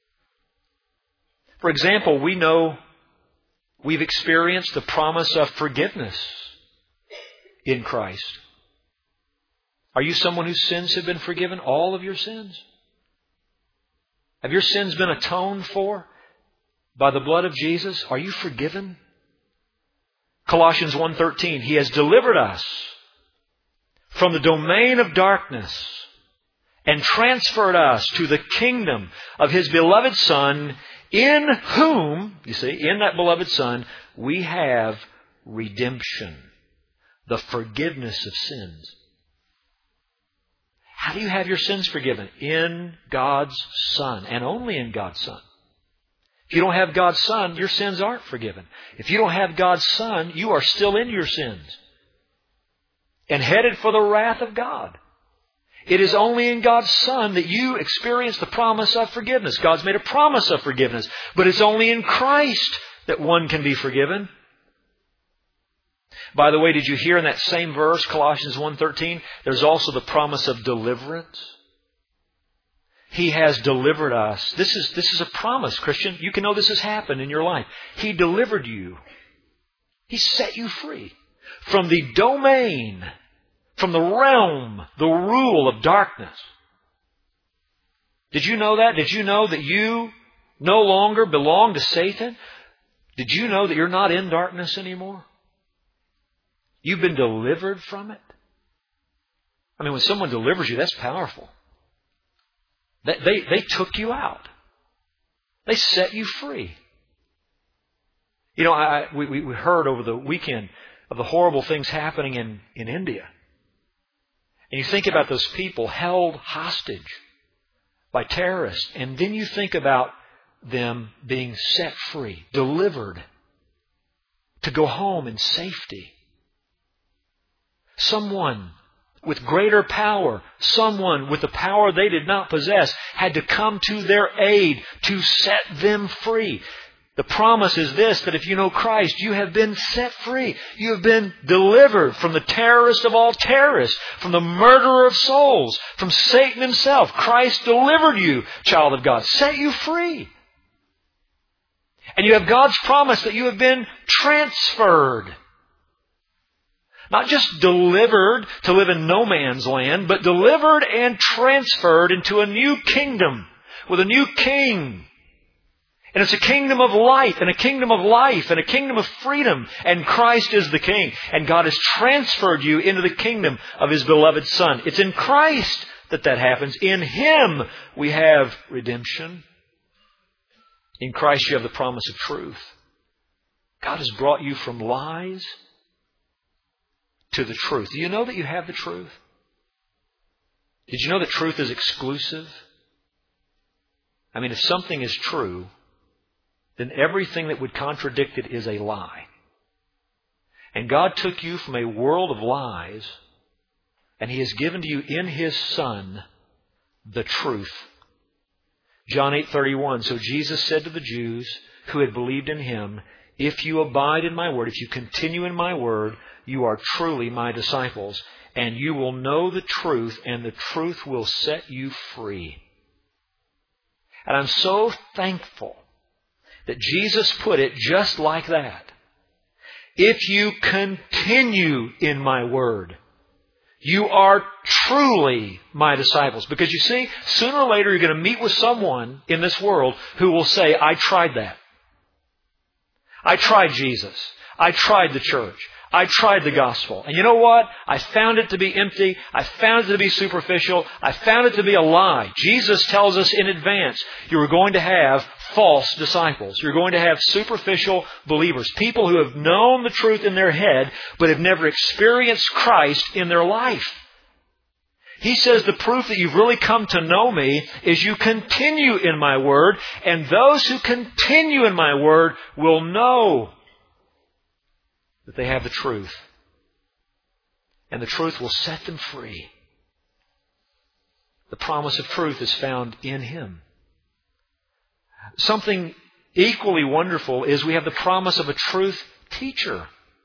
For example, we know we've experienced the promise of forgiveness in Christ. Are you someone whose sins have been forgiven? All of your sins? Have your sins been atoned for by the blood of Jesus? Are you forgiven? Colossians one thirteen, He has delivered us from the domain of darkness and transferred us to the kingdom of His beloved Son, in whom, you see, in that beloved Son, we have redemption, the forgiveness of sins. How do you have your sins forgiven? In God's Son, and only in God's Son. If you don't have God's Son, your sins aren't forgiven. If you don't have God's Son, you are still in your sins and headed for the wrath of God. It is only in God's Son that you experience the promise of forgiveness. God's made a promise of forgiveness, but it's only in Christ that one can be forgiven. By the way, did you hear in that same verse, Colossians one thirteen, there's also the promise of deliverance? He has delivered us. This is, this is a promise, Christian. You can know this has happened in your life. He delivered you. He set you free from the domain, from the realm, the rule of darkness. Did you know that? Did you know that you no longer belong to Satan? Did you know that you're not in darkness anymore? You've been delivered from it. I mean, when someone delivers you, that's powerful. They, they, they took you out. They set you free. You know, I, we, we heard over the weekend of the horrible things happening in, in India. And you think about those people held hostage by terrorists. And then you think about them being set free, delivered, to go home in safety. Someone with greater power, someone with the power they did not possess, had to come to their aid to set them free. The promise is this, that if you know Christ, you have been set free. You have been delivered from the terrorist of all terrorists, from the murderer of souls, from Satan himself. Christ delivered you, child of God, set you free. And you have God's promise that you have been transferred. Not just delivered to live in no man's land, but delivered and transferred into a new kingdom with a new king. And it's a kingdom of light and a kingdom of life and a kingdom of freedom. And Christ is the King. And God has transferred you into the kingdom of His beloved Son. It's in Christ that that happens. In Him we have redemption. In Christ you have the promise of truth. God has brought you from lies to the truth. Do you know that you have the truth? Did you know that truth is exclusive? I mean, if something is true, then everything that would contradict it is a lie. And God took you from a world of lies, and He has given to you in His Son the truth. John eight thirty-one, so Jesus said to the Jews who had believed in Him, if you abide in my word, if you continue in my word, you are truly my disciples, and you will know the truth, and the truth will set you free. And I'm so thankful that Jesus put it just like that. If you continue in my word, you are truly my disciples. Because you see, sooner or later you're going to meet with someone in this world who will say, I tried that. I tried Jesus. I tried the church. I tried the gospel. And you know what? I found it to be empty. I found it to be superficial. I found it to be a lie. Jesus tells us in advance, you are going to have false disciples. You're going to have superficial believers. People who have known the truth in their head, but have never experienced Christ in their life. He says the proof that you've really come to know me is you continue in my word, and those who continue in my word will know that they have the truth. And the truth will set them free. The promise of truth is found in Him. Something equally wonderful is we have the promise of a truth teacher.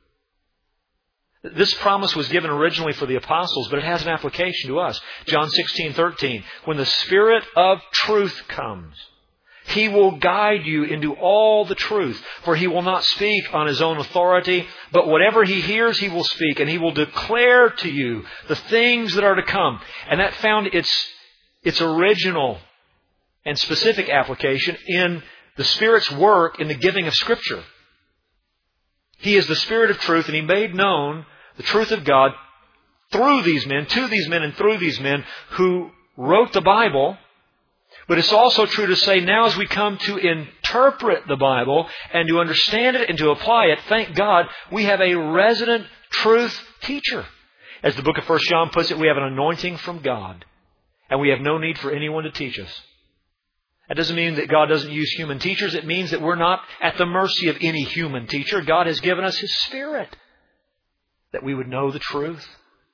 This promise was given originally for the apostles, but it has an application to us. John sixteen thirteen, when the Spirit of truth comes, He will guide you into all the truth, for He will not speak on His own authority, but whatever He hears, He will speak, and He will declare to you the things that are to come. And that found its, its original and specific application in the Spirit's work in the giving of Scripture. He is the Spirit of truth, and He made known the truth of God through these men, to these men, and through these men who wrote the Bible. But it's also true to say now as we come to interpret the Bible and to understand it and to apply it, thank God, we have a resident truth teacher. As the book of First John puts it, we have an anointing from God. And we have no need for anyone to teach us. That doesn't mean that God doesn't use human teachers. It means that we're not at the mercy of any human teacher. God has given us His Spirit that we would know the truth.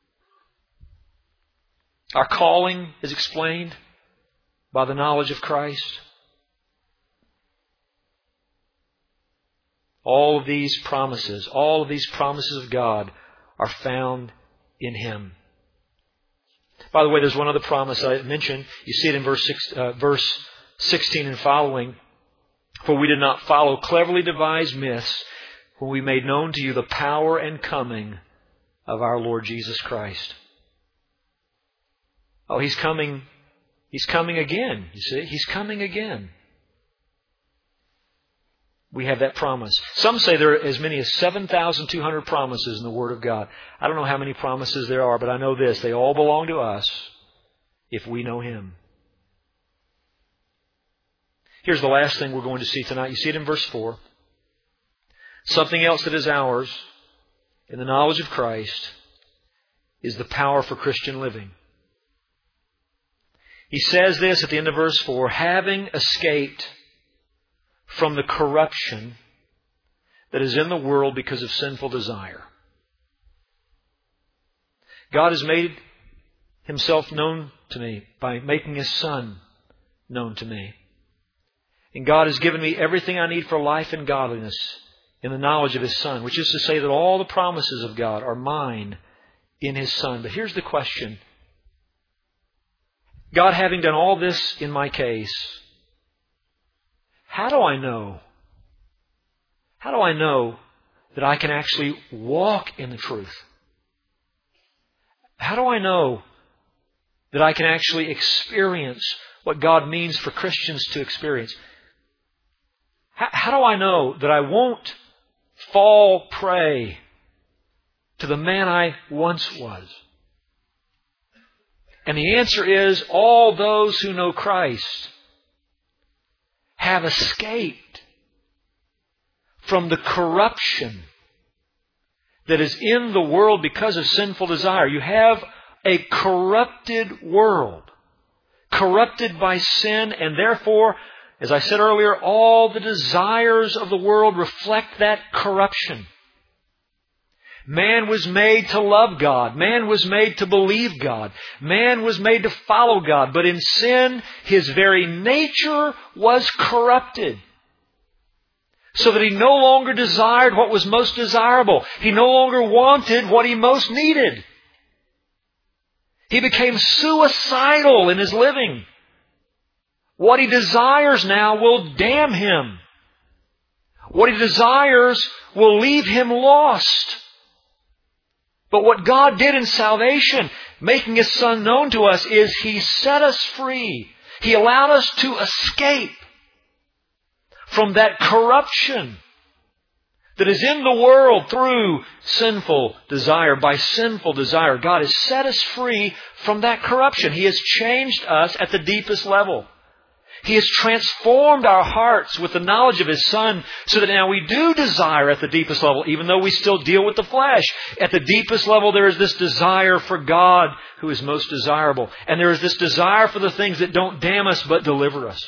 Our calling is explained by the knowledge of Christ. All of these promises, all of these promises of God are found in Him. By the way, there's one other promise I mentioned. You see it in verse six, uh, verse sixteen and following. For we did not follow cleverly devised myths when we made known to you the power and coming of our Lord Jesus Christ. Oh, He's coming. He's coming again, you see. He's coming again. We have that promise. Some say there are as many as seven thousand two hundred promises in the Word of God. I don't know how many promises there are, but I know this. They all belong to us if we know Him. Here's the last thing we're going to see tonight. You see it in verse four. Something else that is ours in the knowledge of Christ is the power for Christian living. He says this at the end of verse four, having escaped from the corruption that is in the world because of sinful desire. God has made Himself known to me by making His Son known to me. And God has given me everything I need for life and godliness in the knowledge of His Son, which is to say that all the promises of God are mine in His Son. But here's the question. God having done all this in my case, how do I know? How do I know that I can actually walk in the truth? How do I know that I can actually experience what God means for Christians to experience? How, how do I know that I won't fall prey to the man I once was? And the answer is, all those who know Christ have escaped from the corruption that is in the world because of sinful desire. You have a corrupted world, corrupted by sin, and therefore, as I said earlier, all the desires of the world reflect that corruption. Man was made to love God. Man was made to believe God. Man was made to follow God. But in sin, his very nature was corrupted. So that he no longer desired what was most desirable. He no longer wanted what he most needed. He became suicidal in his living. What he desires now will damn him. What he desires will leave him lost. But what God did in salvation, making His Son known to us, is He set us free. He allowed us to escape from that corruption that is in the world through sinful desire. By sinful desire, God has set us free from that corruption. He has changed us at the deepest level. He has transformed our hearts with the knowledge of His Son so that now we do desire at the deepest level, even though we still deal with the flesh. At the deepest level, there is this desire for God who is most desirable. And there is this desire for the things that don't damn us but deliver us.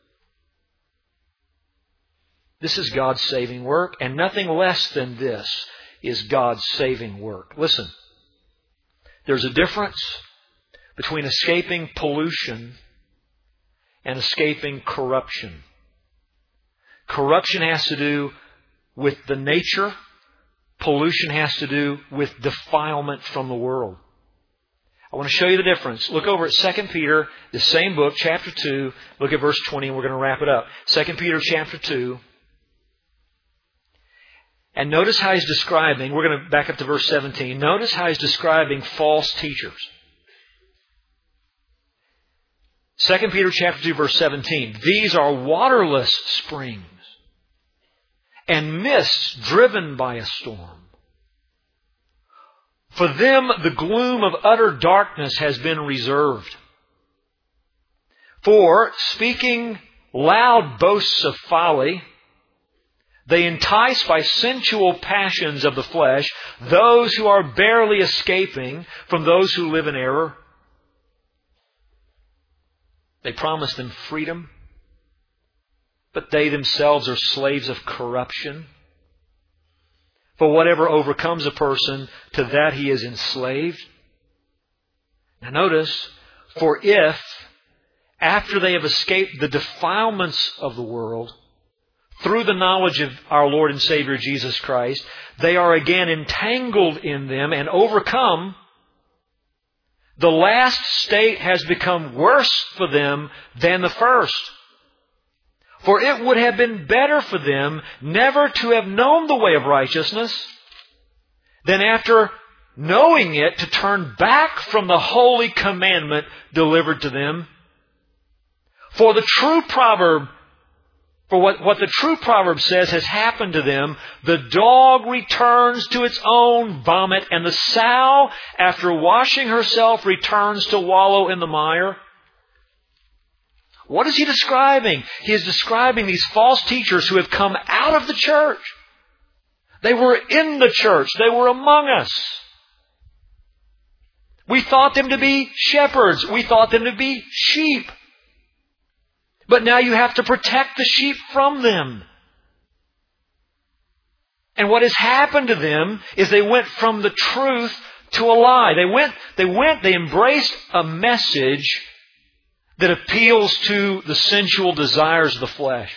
This is God's saving work, and nothing less than this is God's saving work. Listen, there's a difference between escaping pollution and escaping corruption. Corruption has to do with the nature. Pollution has to do with defilement from the world. I want to show you the difference. Look over at Second Peter, the same book, chapter two. Look at verse twenty and we're going to wrap it up. Second Peter chapter two. And notice how he's describing, we're going to back up to verse seventeen. Notice how he's describing false teachers. Second Peter chapter two, verse seventeen. These are waterless springs and mists driven by a storm. For them the gloom of utter darkness has been reserved. For, speaking loud boasts of folly, they entice by sensual passions of the flesh those who are barely escaping from those who live in error. They promise them freedom, but they themselves are slaves of corruption. For whatever overcomes a person, to that he is enslaved. Now notice, for if, after they have escaped the defilements of the world, through the knowledge of our Lord and Savior Jesus Christ, they are again entangled in them and overcome, the last state has become worse for them than the first. For it would have been better for them never to have known the way of righteousness than after knowing it to turn back from the holy commandment delivered to them. For the true proverb For what, what the true proverb says has happened to them. The dog returns to its own vomit, and the sow, after washing herself, returns to wallow in the mire. What is he describing? He is describing these false teachers who have come out of the church. They were in the church. They were among us. We thought them to be shepherds. We thought them to be sheep. But now you have to protect the sheep from them. And what has happened to them is they went from the truth to a lie. They went, they went, they embraced a message that appeals to the sensual desires of the flesh.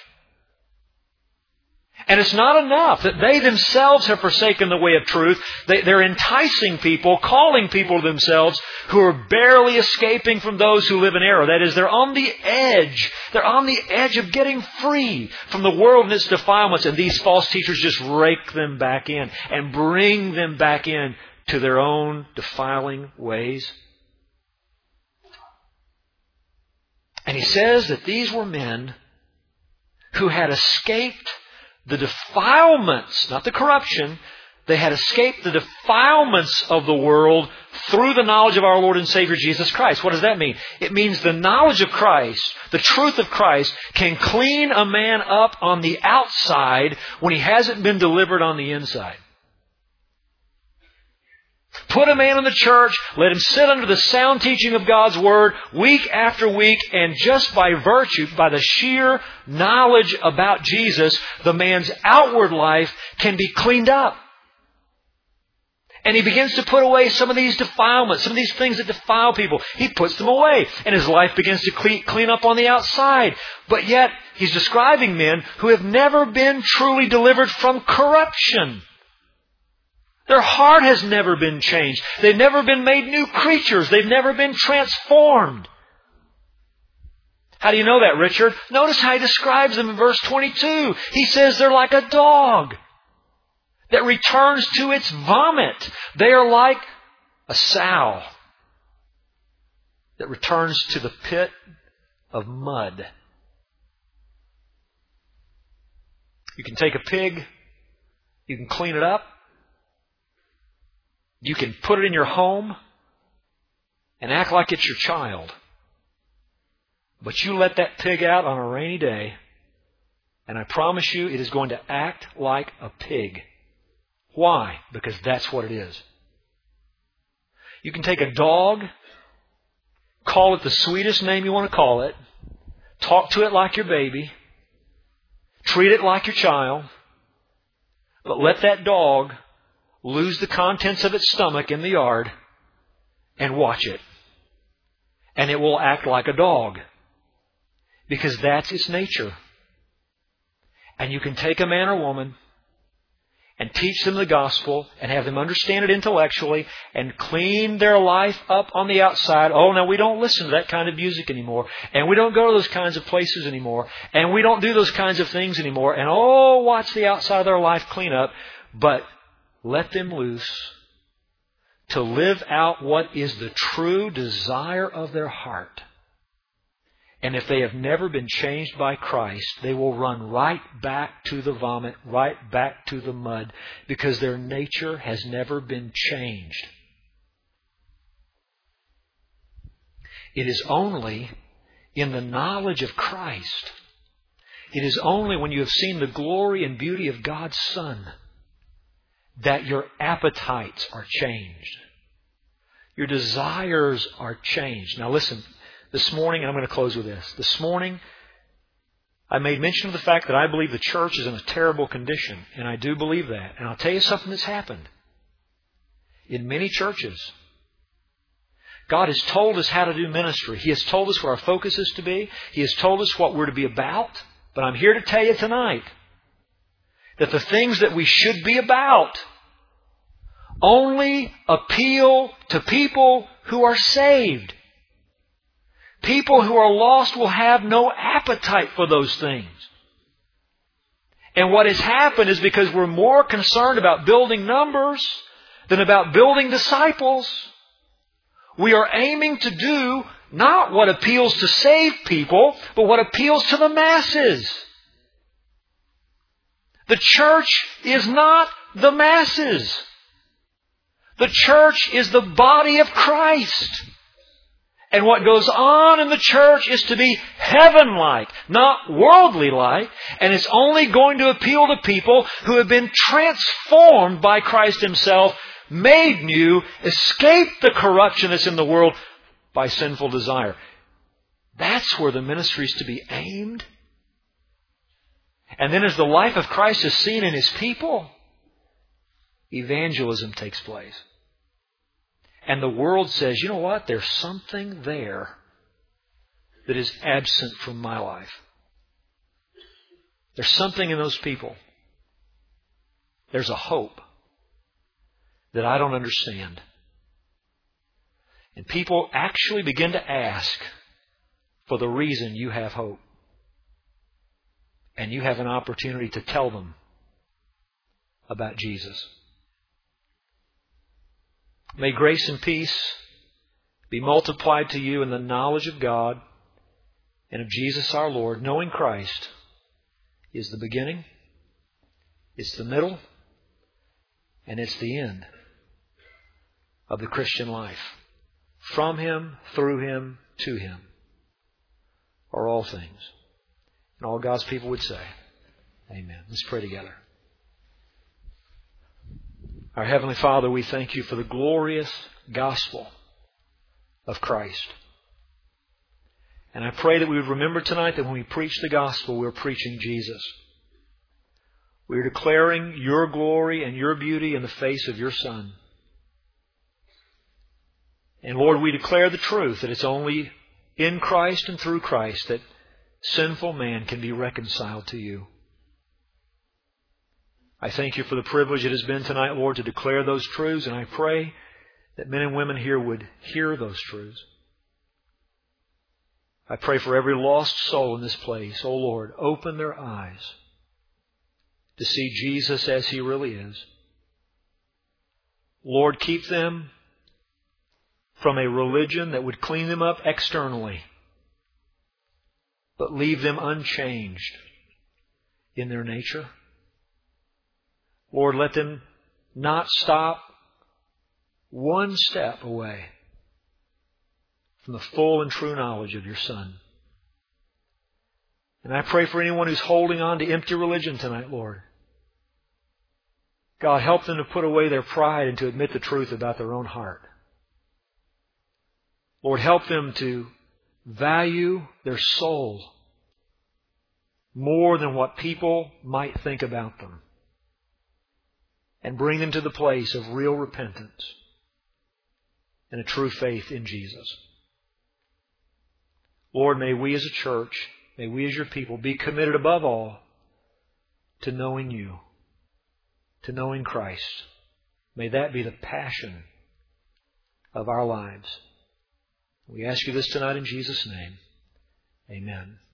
And it's not enough that they themselves have forsaken the way of truth. They, they're enticing people, calling people to themselves who are barely escaping from those who live in error. That is, they're on the edge. They're on the edge of getting free from the world and its defilements. And these false teachers just rake them back in and bring them back in to their own defiling ways. And he says that these were men who had escaped the defilements, not the corruption, they had escaped the defilements of the world through the knowledge of our Lord and Savior Jesus Christ. What does that mean? It means the knowledge of Christ, the truth of Christ, can clean a man up on the outside when he hasn't been delivered on the inside. Put a man in the church, let him sit under the sound teaching of God's Word week after week, and just by virtue, by the sheer knowledge about Jesus, the man's outward life can be cleaned up. And he begins to put away some of these defilements, some of these things that defile people. He puts them away, and his life begins to clean, clean up on the outside. But yet, he's describing men who have never been truly delivered from corruption. Their heart has never been changed. They've never been made new creatures. They've never been transformed. How do you know that, Richard? Notice how he describes them in verse twenty-two. He says they're like a dog that returns to its vomit. They are like a sow that returns to the pit of mud. You can take a pig, you can clean it up, you can put it in your home and act like it's your child. But you let that pig out on a rainy day, and I promise you it is going to act like a pig. Why? Because that's what it is. You can take a dog, call it the sweetest name you want to call it, talk to it like your baby, treat it like your child, but let that dog lose the contents of its stomach in the yard and watch it. And it will act like a dog. Because that's its nature. And you can take a man or woman and teach them the gospel and have them understand it intellectually and clean their life up on the outside. Oh, now we don't listen to that kind of music anymore. And we don't go to those kinds of places anymore. And we don't do those kinds of things anymore. And oh, watch the outside of their life clean up. But let them loose to live out what is the true desire of their heart. And if they have never been changed by Christ, they will run right back to the vomit, right back to the mud, because their nature has never been changed. It is only in the knowledge of Christ, it is only when you have seen the glory and beauty of God's Son that your appetites are changed. Your desires are changed. Now listen, this morning, and I'm going to close with this. This morning, I made mention of the fact that I believe the church is in a terrible condition. And I do believe that. And I'll tell you something that's happened. In many churches, God has told us how to do ministry. He has told us where our focus is to be. He has told us what we're to be about. But I'm here to tell you tonight that the things that we should be about only appeal to people who are saved. People who are lost will have no appetite for those things. And what has happened is because we're more concerned about building numbers than about building disciples, we are aiming to do not what appeals to saved people, but what appeals to the masses. The church is not the masses. The church is the body of Christ. And what goes on in the church is to be heaven-like, not worldly-like. And it's only going to appeal to people who have been transformed by Christ Himself, made new, escaped the corruption that's in the world by sinful desire. That's where the ministry is to be aimed. And then as the life of Christ is seen in His people, evangelism takes place. And the world says, you know what? There's something there that is absent from my life. There's something in those people. There's a hope that I don't understand. And people actually begin to ask for the reason you have hope. And you have an opportunity to tell them about Jesus. May grace and peace be multiplied to you in the knowledge of God and of Jesus our Lord. Knowing Christ is the beginning, it's the middle, and it's the end of the Christian life. From Him, through Him, to Him are all things. And all God's people would say, Amen. Let's pray together. Our Heavenly Father, we thank You for the glorious gospel of Christ. And I pray that we would remember tonight that when we preach the gospel, we're preaching Jesus. We're declaring Your glory and Your beauty in the face of Your Son. And Lord, we declare the truth that it's only in Christ and through Christ that sinful man can be reconciled to You. I thank You for the privilege it has been tonight, Lord, to declare those truths, and I pray that men and women here would hear those truths. I pray for every lost soul in this place. Oh Lord, open their eyes to see Jesus as He really is. Lord, keep them from a religion that would clean them up externally, but leave them unchanged in their nature. Lord, let them not stop one step away from the full and true knowledge of Your Son. And I pray for anyone who's holding on to empty religion tonight, Lord. God, help them to put away their pride and to admit the truth about their own heart. Lord, help them to value their soul more than what people might think about them. And bring them to the place of real repentance and a true faith in Jesus. Lord, may we as a church, may we as Your people be committed above all to knowing You, to knowing Christ. May that be the passion of our lives. We ask You this tonight in Jesus' name. Amen.